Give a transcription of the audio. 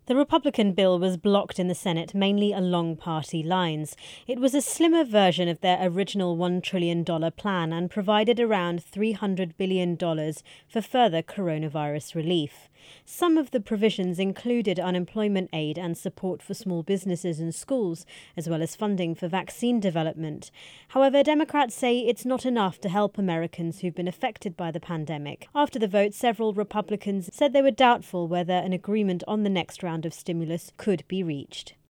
The Republican bill was blocked in the Senate mainly along party lines. It was a slimmer version of their original $1 trillion plan and provided around $300 billion for further coronavirus relief. Some of the provisions included unemployment aid and support for small businesses and schools, as well as funding for vaccine development. However, Democrats say it's not enough to help Americans who've been affected by the pandemic. After the vote, several Republicans said they were doubtful whether an agreement on the next round of stimulus could be reached.